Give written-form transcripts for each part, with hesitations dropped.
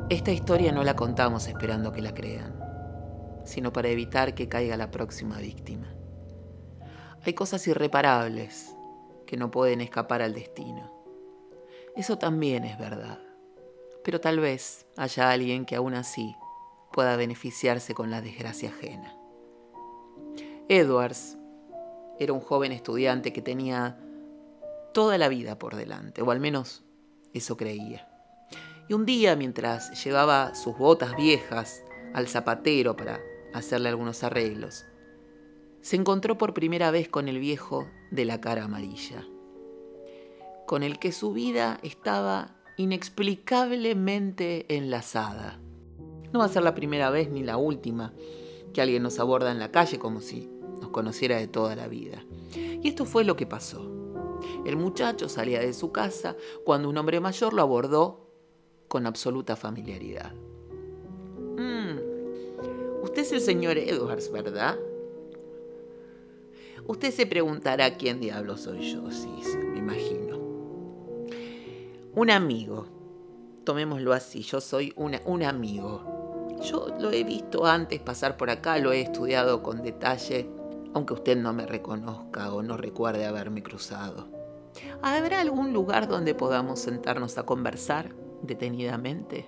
Esta historia no la contamos esperando que la crean, sino para evitar que caiga la próxima víctima. Hay cosas irreparables que no pueden escapar al destino. Eso también es verdad, pero tal vez haya alguien que aún así pueda beneficiarse con la desgracia ajena. Edwards era un joven estudiante que tenía toda la vida por delante, o al menos eso creía. Y un día, mientras llevaba sus botas viejas al zapatero para hacerle algunos arreglos, se encontró por primera vez con el viejo de la cara amarilla, con el que su vida estaba inexplicablemente enlazada. No va a ser la primera vez ni la última que alguien nos aborda en la calle como si nos conociera de toda la vida. Y esto fue lo que pasó. El muchacho salía de su casa cuando un hombre mayor lo abordó con absoluta familiaridad. Usted es el señor Edwards, ¿verdad? Usted se preguntará quién diablos soy yo, sí, me imagino. Un amigo, tomémoslo así, yo soy un amigo. Yo lo he visto antes pasar por acá, lo he estudiado con detalle, aunque usted no me reconozca o no recuerde haberme cruzado. ¿Habrá algún lugar donde podamos sentarnos a conversar detenidamente?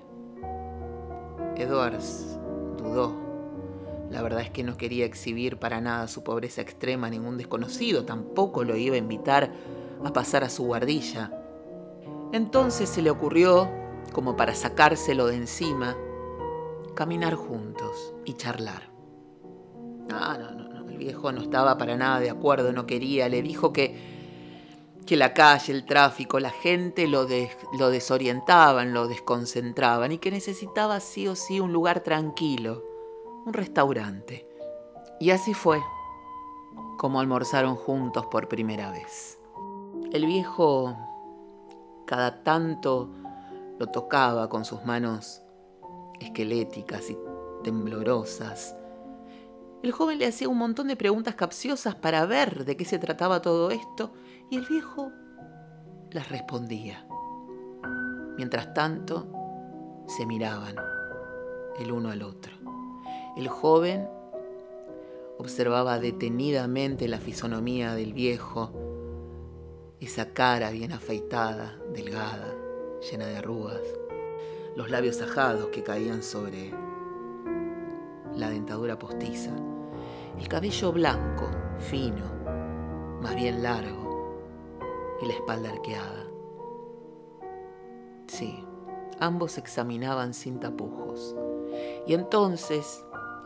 Edwards dudó. La verdad es que no quería exhibir para nada su pobreza extrema a ningún desconocido, tampoco lo iba a invitar a pasar a su guardilla. Entonces se le ocurrió, como para sacárselo de encima, caminar juntos y charlar. No, el viejo no estaba para nada de acuerdo, no quería, le dijo que la calle, el tráfico, la gente lo desorientaban, lo desconcentraban y que necesitaba sí o sí un lugar tranquilo, un restaurante. Y así fue como almorzaron juntos por primera vez. El viejo cada tanto lo tocaba con sus manos esqueléticas y temblorosas. El joven le hacía un montón de preguntas capciosas para ver de qué se trataba todo esto, y el viejo las respondía. Mientras tanto, se miraban el uno al otro. El joven observaba detenidamente la fisonomía del viejo, esa cara bien afeitada, delgada, llena de arrugas, los labios ajados que caían sobre la dentadura postiza, el cabello blanco, fino, más bien largo, y la espalda arqueada. Sí, ambos examinaban sin tapujos. Y entonces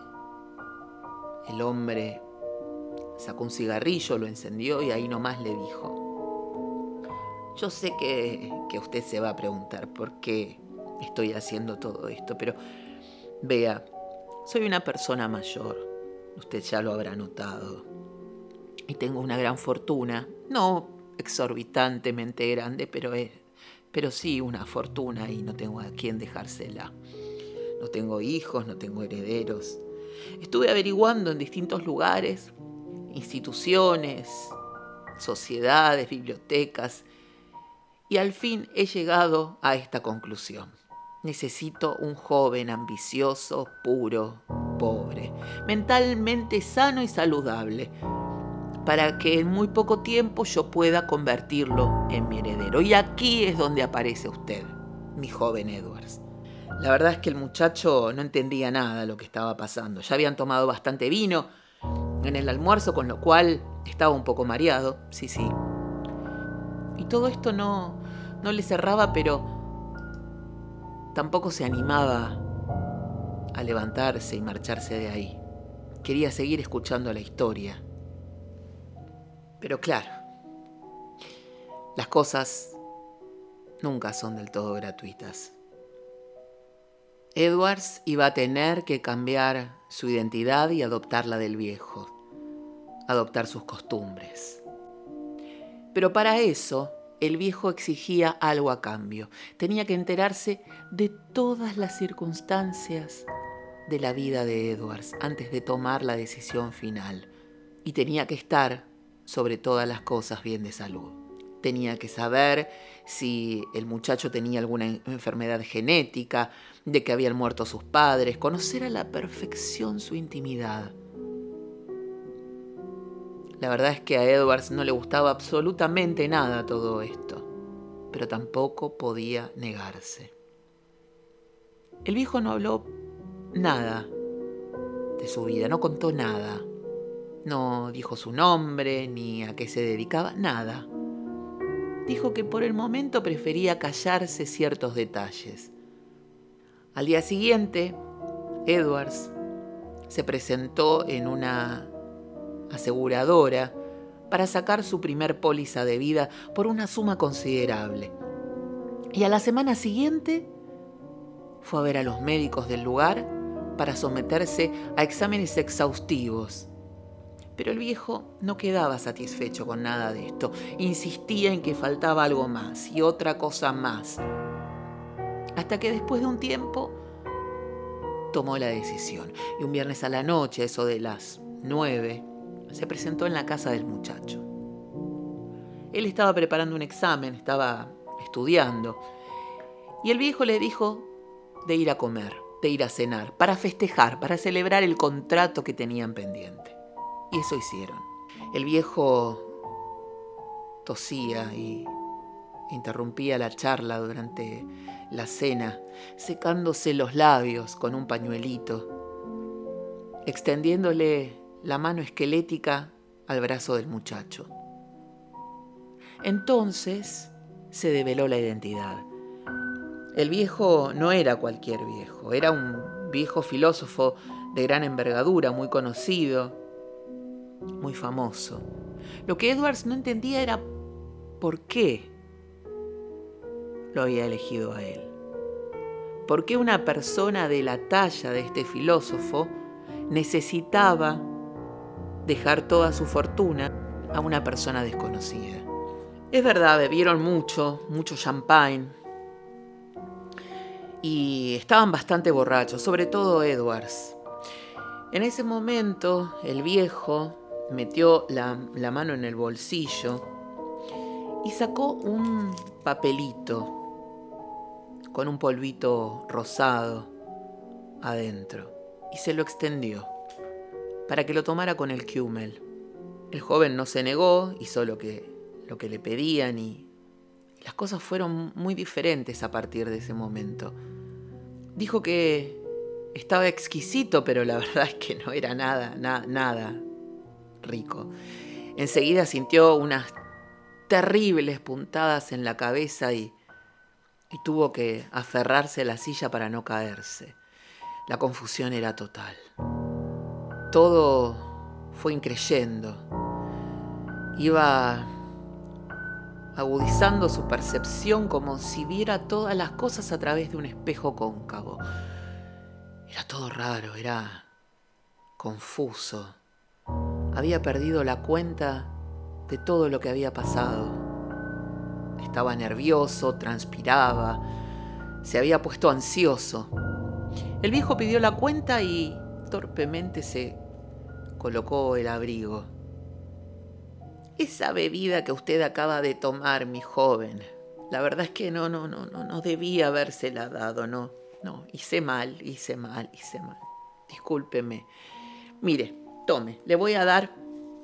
el hombre sacó un cigarrillo, lo encendió y ahí nomás le dijo: yo sé que usted se va a preguntar por qué estoy haciendo todo esto, pero vea, soy una persona mayor, usted ya lo habrá notado, y tengo una gran fortuna, no exorbitantemente grande, pero sí una fortuna y no tengo a quién dejársela. No tengo hijos, no tengo herederos. Estuve averiguando en distintos lugares, instituciones, sociedades, bibliotecas, y al fin he llegado a esta conclusión. Necesito un joven ambicioso, puro, pobre, mentalmente sano y saludable, para que en muy poco tiempo yo pueda convertirlo en mi heredero. Y aquí es donde aparece usted, mi joven Edwards. La verdad es que el muchacho no entendía nada de lo que estaba pasando. Ya habían tomado bastante vino en el almuerzo, con lo cual estaba un poco mareado, sí. Y todo esto no le cerraba, pero tampoco se animaba a levantarse y marcharse de ahí. Quería seguir escuchando la historia. Pero claro, las cosas nunca son del todo gratuitas. Edwards iba a tener que cambiar su identidad y adoptar la del viejo, adoptar sus costumbres. Pero para eso, el viejo exigía algo a cambio. Tenía que enterarse de todas las circunstancias de la vida de Edwards antes de tomar la decisión final. Y tenía que estar, sobre todas las cosas, bien de salud. tenía que saber si el muchacho tenía alguna enfermedad genética, de que habían muerto sus padres, conocer a la perfección su intimidad. La verdad es que a Edwards no le gustaba absolutamente nada todo esto, pero tampoco podía negarse. El viejo no habló nada de su vida, no contó nada. No dijo su nombre, ni a qué se dedicaba, nada. Dijo que por el momento prefería callarse ciertos detalles. Al día siguiente, Edwards se presentó en una aseguradora para sacar su primer póliza de vida por una suma considerable. Y a la semana siguiente fue a ver a los médicos del lugar para someterse a exámenes exhaustivos. Pero el viejo no quedaba satisfecho con nada de esto. Insistía en que faltaba algo más y otra cosa más. Hasta que después de un tiempo tomó la decisión. Y un viernes a la noche, eso de las 9, se presentó en la casa del muchacho. Él estaba preparando un examen, estaba estudiando. Y el viejo le dijo de ir a comer, de ir a cenar, para festejar, para celebrar el contrato que tenían pendiente. Y eso hicieron. El viejo tosía y interrumpía la charla durante la cena, secándose los labios con un pañuelito, extendiéndole la mano esquelética al brazo del muchacho. Entonces se develó la identidad. El viejo no era cualquier viejo, era un viejo filósofo de gran envergadura, muy conocido, muy famoso. Lo que Edwards no entendía era por qué lo había elegido a él. ¿Por qué una persona de la talla de este filósofo necesitaba dejar toda su fortuna a una persona desconocida? Es verdad, bebieron mucho champán y estaban bastante borrachos, sobre todo Edwards. En ese momento el viejo metió la mano en el bolsillo y sacó un papelito con un polvito rosado adentro y se lo extendió para que lo tomara con el Kümmel. El joven no se negó, hizo lo que le pedían y las cosas fueron muy diferentes a partir de ese momento. Dijo que estaba exquisito, pero la verdad es que no era nada rico. Enseguida sintió unas terribles puntadas en la cabeza y tuvo que aferrarse a la silla para no caerse. La confusión era total. Todo fue increyendo. Iba agudizando su percepción como si viera todas las cosas a través de un espejo cóncavo. Era todo raro, era confuso. Había perdido la cuenta de todo lo que había pasado. Estaba nervioso, transpiraba, se había puesto ansioso. El viejo pidió la cuenta y torpemente se colocó el abrigo. Esa bebida que usted acaba de tomar, mi joven, la verdad es que no debía habérsela dado, no, hice mal. Discúlpeme. Mire, tome, le voy a dar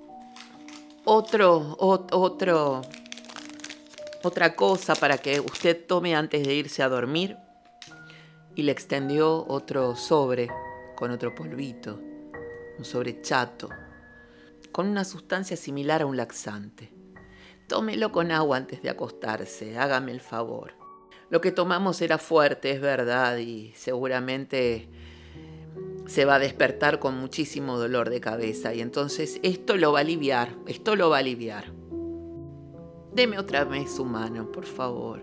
otra cosa para que usted tome antes de irse a dormir. Y le extendió otro sobre con otro polvito, un sobre chato, con una sustancia similar a un laxante. Tómelo con agua antes de acostarse, hágame el favor. Lo que tomamos era fuerte, es verdad, y seguramente se va a despertar con muchísimo dolor de cabeza, y entonces esto lo va a aliviar. Deme otra vez su mano, por favor.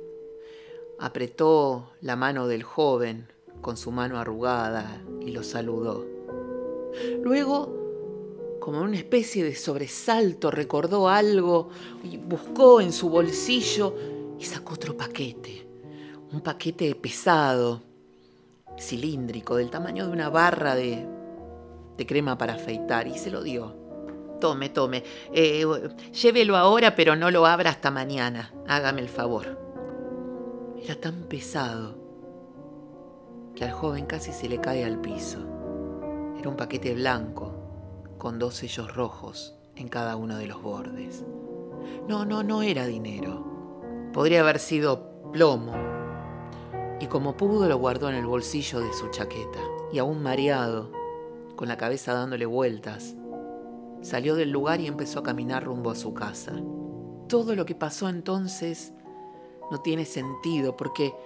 Apretó la mano del joven con su mano arrugada y lo saludó. Luego, como en una especie de sobresalto, recordó algo y buscó en su bolsillo y sacó otro paquete. Un paquete pesado, cilíndrico, del tamaño de una barra de crema para afeitar, y se lo dio. Tome. Llévelo ahora, pero no lo abra hasta mañana. Hágame el favor. Era tan pesado que al joven casi se le cae al piso. Era un paquete blanco con 2 sellos rojos en cada uno de los bordes. No era dinero. Podría haber sido plomo. Y como pudo lo guardó en el bolsillo de su chaqueta. Y aún mareado, con la cabeza dándole vueltas, salió del lugar y empezó a caminar rumbo a su casa. Todo lo que pasó entonces no tiene sentido porque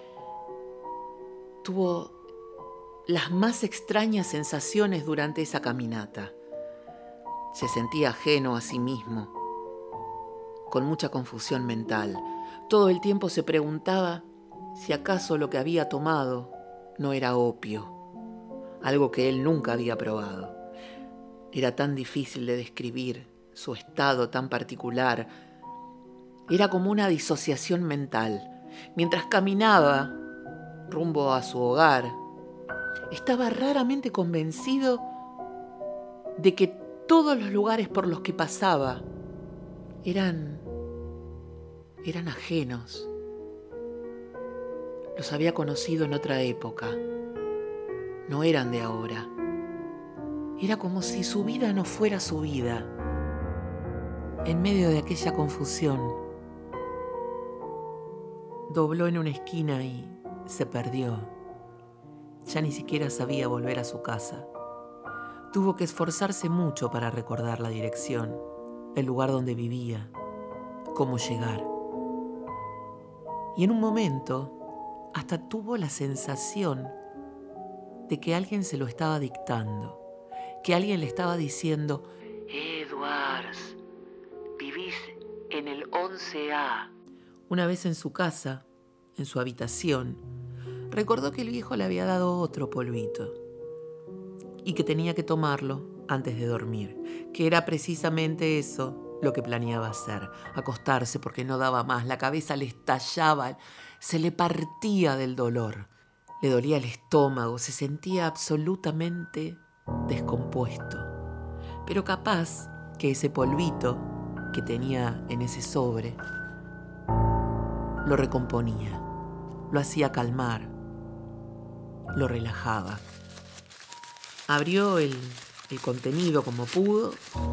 tuvo las más extrañas sensaciones durante esa caminata. Se sentía ajeno a sí mismo, con mucha confusión mental. Todo el tiempo se preguntaba si acaso lo que había tomado no era opio, algo que él nunca había probado. Era tan difícil de describir, su estado tan particular. Era como una disociación mental. Mientras caminaba rumbo a su hogar, estaba raramente convencido de que todos los lugares por los que pasaba eran ajenos. Los había conocido en otra época. No eran de ahora. Era como si su vida no fuera su vida. En medio de aquella confusión, dobló en una esquina y se perdió. Ya ni siquiera sabía volver a su casa. Tuvo que esforzarse mucho para recordar la dirección, el lugar donde vivía, cómo llegar. Y en un momento, hasta tuvo la sensación de que alguien se lo estaba dictando. Que alguien le estaba diciendo: Edwards, vivís en el 11A. Una vez en su casa, en su habitación, recordó que el viejo le había dado otro polvito y que tenía que tomarlo antes de dormir, que era precisamente eso lo que planeaba hacer, acostarse porque no daba más, la cabeza le estallaba, se le partía del dolor, le dolía el estómago, se sentía absolutamente descompuesto. Pero capaz que ese polvito que tenía en ese sobre lo recomponía, lo hacía calmar, lo relajaba. Abrió el contenido como pudo,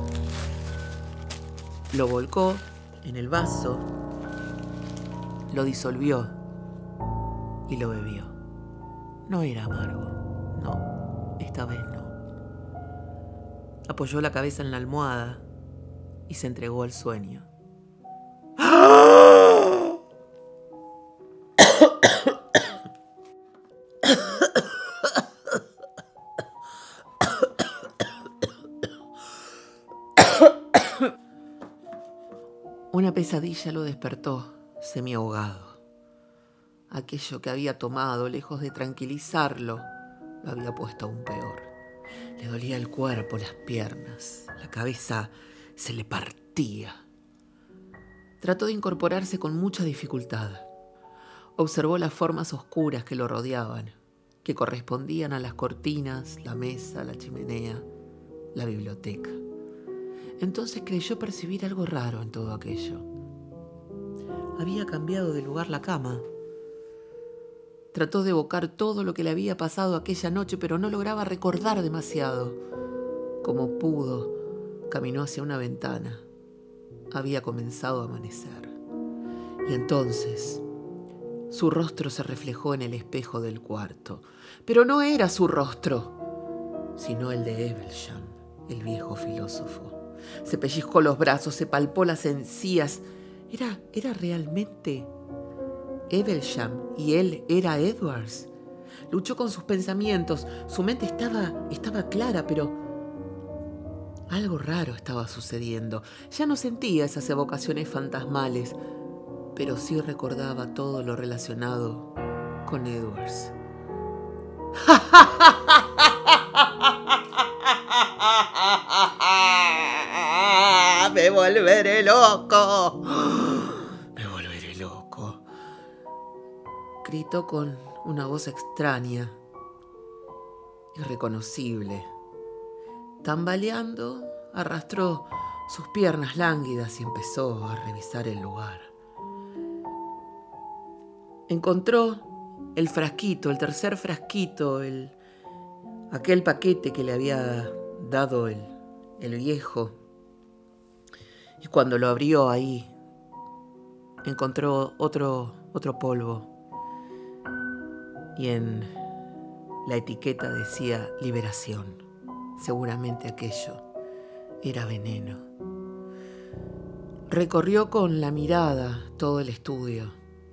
lo volcó en el vaso, lo disolvió y lo bebió. No era amargo, no, esta vez no. Apoyó la cabeza en la almohada y se entregó al sueño. Una pesadilla lo despertó, semiahogado. Aquello que había tomado, lejos de tranquilizarlo, lo había puesto aún peor. Le dolía el cuerpo, las piernas, la cabeza se le partía. Trató de incorporarse con mucha dificultad. Observó las formas oscuras que lo rodeaban, que correspondían a las cortinas, la mesa, la chimenea, la biblioteca. Entonces creyó percibir algo raro en todo aquello. Había cambiado de lugar la cama. Trató de evocar todo lo que le había pasado aquella noche, pero no lograba recordar demasiado. Como pudo, caminó hacia una ventana. Había comenzado a amanecer. Y entonces, su rostro se reflejó en el espejo del cuarto. Pero no era su rostro, sino el de Evesham, el viejo filósofo. Se pellizcó los brazos, se palpó las encías. ¿Era realmente Evesham y él era Edwards? Luchó con sus pensamientos. Su mente estaba clara, pero algo raro estaba sucediendo. Ya no sentía esas evocaciones fantasmales, pero sí recordaba todo lo relacionado con Edwards. ¡Me volveré loco! ¡Me volveré loco! Gritó con una voz extraña, irreconocible. Tambaleando, arrastró sus piernas lánguidas y empezó a revisar el lugar. Encontró el frasquito, el tercer frasquito, aquel paquete que le había dado el viejo. Y cuando lo abrió ahí, encontró otro polvo. Y en la etiqueta decía liberación. Seguramente aquello era veneno. Recorrió con la mirada todo el estudio.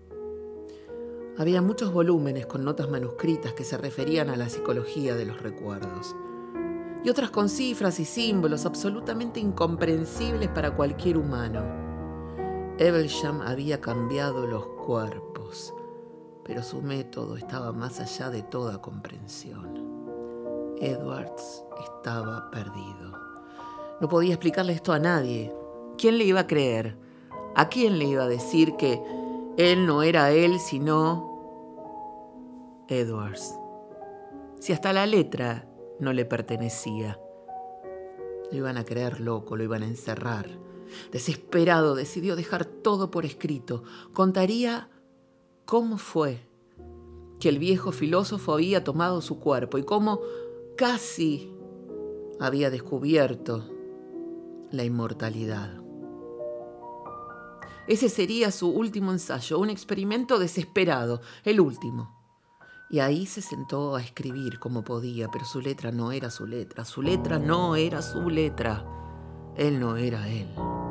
Había muchos volúmenes con notas manuscritas que se referían a la psicología de los recuerdos. Y otras con cifras y símbolos absolutamente incomprensibles para cualquier humano. Evesham había cambiado los cuerpos, pero su método estaba más allá de toda comprensión. Edwards estaba perdido. No podía explicarle esto a nadie. ¿Quién le iba a creer? ¿A quién le iba a decir que él no era él, sino Edwards? Si hasta la letra no le pertenecía. Lo iban a creer loco, lo iban a encerrar. Desesperado, decidió dejar todo por escrito. Contaría cómo fue que el viejo filósofo había tomado su cuerpo y cómo casi había descubierto la inmortalidad. Ese sería su último ensayo, un experimento desesperado, el último. Y ahí se sentó a escribir como podía, pero su letra no era su letra, su letra no era su letra, él no era él.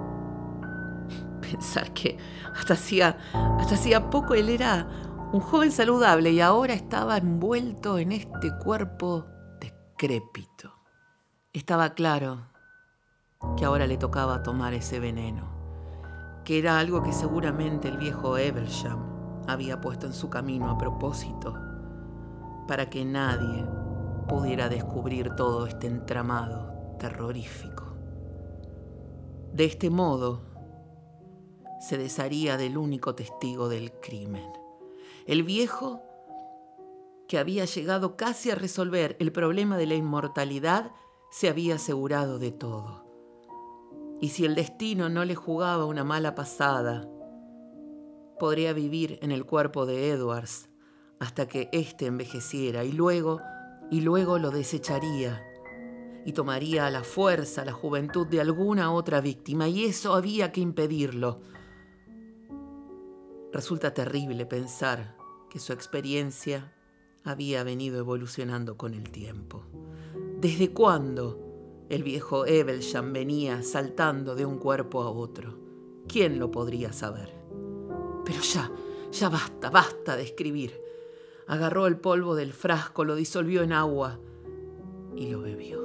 Pensar que hasta hacía poco él era un joven saludable y ahora estaba envuelto en este cuerpo decrépito. Estaba claro que ahora le tocaba tomar ese veneno, que era algo que seguramente el viejo Evesham había puesto en su camino a propósito, para que nadie pudiera descubrir todo este entramado terrorífico. De este modo, se desharía del único testigo del crimen. El viejo, que había llegado casi a resolver el problema de la inmortalidad, se había asegurado de todo. Y si el destino no le jugaba una mala pasada, podría vivir en el cuerpo de Edwards hasta que éste envejeciera y luego lo desecharía y tomaría a la fuerza la juventud de alguna otra víctima, y eso había que impedirlo. Resulta terrible pensar que su experiencia había venido evolucionando con el tiempo. ¿Desde cuándo el viejo Evesham venía saltando de un cuerpo a otro? ¿Quién lo podría saber? Pero ya basta de escribir. Agarró el polvo del frasco, lo disolvió en agua y lo bebió.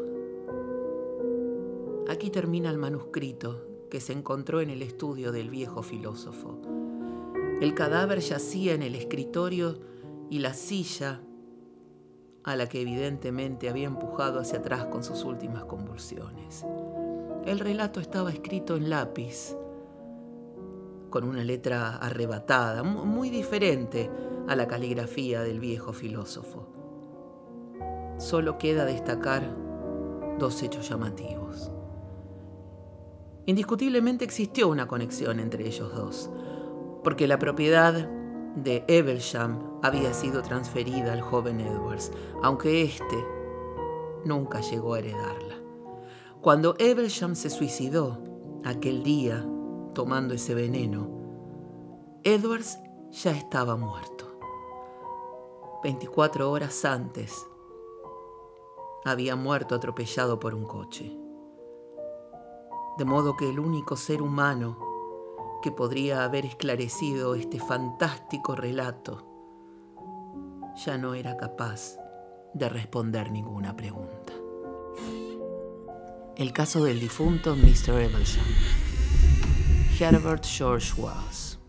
Aquí termina el manuscrito que se encontró en el estudio del viejo filósofo. El cadáver yacía en el escritorio y la silla, a la que evidentemente había empujado hacia atrás con sus últimas convulsiones. El relato estaba escrito en lápiz, con una letra arrebatada, muy diferente a la caligrafía del viejo filósofo. Solo queda destacar dos hechos llamativos. Indiscutiblemente existió una conexión entre ellos dos, porque la propiedad de Evesham había sido transferida al joven Edwards, aunque éste nunca llegó a heredarla. Cuando Evesham se suicidó aquel día tomando ese veneno, Edwards ya estaba muerto. 24 horas antes había muerto atropellado por un coche. De modo que el único ser humano que podría haber esclarecido este fantástico relato ya no era capaz de responder ninguna pregunta. El caso del difunto Mr. Evesham. Herbert George Wells.